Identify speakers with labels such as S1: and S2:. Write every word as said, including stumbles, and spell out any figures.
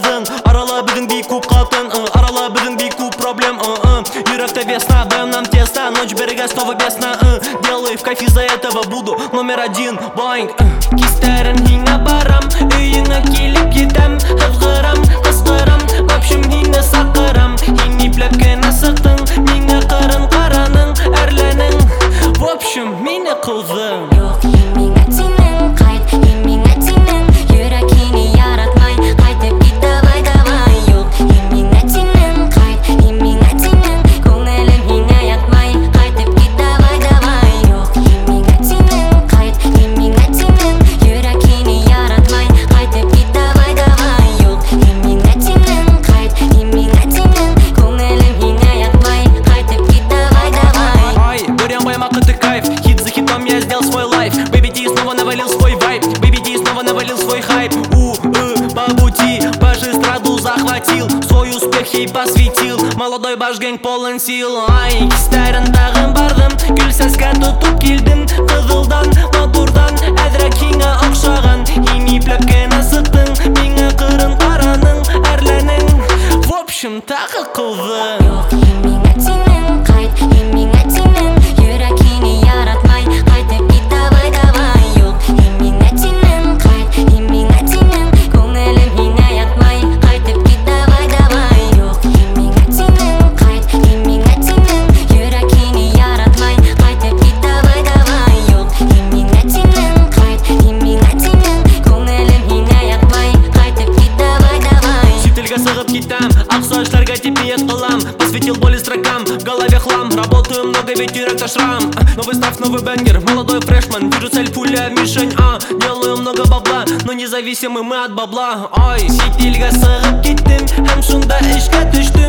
S1: қылдың. Арала бүгін бей көп қалтын, арала бүгін бей көп проблем. Жүректі весна, нам тесно, ночь берега снова бесна. Делаю в кайф, из-за этого буду номер один. Боинг кистерін хиңа барам, үйіңа келіп кетем. Хызғырам, қысқырам, в общем хиңа сақырам. Хиңи плепкені сықтың, мені қырын қараның, әрленің. В общем, мені қылдың.
S2: Жоқ, емеңе теңің, қайт, емеңе теңің. Жүрекені яратмай, қайтып кет давай давай. Жоқ, емеңе теңің, қайт, емеңе теңің. Көңілім хиңа ятмай, қайтып кет давай давай. Жоқ, емеңе теңің, қайт, емеңе теңің. Жүрекені яратмай, қайтып кет давай давай. Жоқ, емеңе теңің, қайт, емеңе теңің. Көңілім хиңа ятмай, қайтып кет давай давай.
S1: Ай, бурям моя ты кайф, хит за хитом я сделал свой лайф. Baby D снова навалил свой вайб, Baby D снова навалил свой хайп. У, э, по пути, баш эстраду захватил, свой успех ей посвятил. Молодой баш гэнг полон сил. Ай, кистерін тағын бардым, гүл сәске тұтып келдім. Қызылдан, матурдан, әдірек хиңа ұқшаған. Хими плепкені сықтың, мені қырын қараның, әрленің. В общем, тағы қылдың.
S2: Жоқ, емеңе теңің, қайт, емеңе теңің. Жүрекені яратмай, қайтып кет давай давай. Жоқ, емеңе теңің, қайт, емеңе теңің. Көңілім хиңа ятмай, қайтып кет давай давай. Жоқ, емеңе теңің, қайт, емеңе теңің. Жүрекені яратмай, қайтып кет давай давай. Жоқ, емеңе теңің, қайт, емеңе теңің. Көңілім хиңа ятмай, қайтып кет давай давай.
S1: Шетелге сығып кетам, ақ сочларға теп ниет қылам. Посвятил боли строкам, в голове хлам. Работаю много, ведь юректа шрам. Новый став, новый бенгер, молодой фрешман. Вижу цель, пуля, мишень, а делаю много бабла, но независимы мы от бабла. Ой, шетелге сығып кеттім, һәм шунда ішке түштім.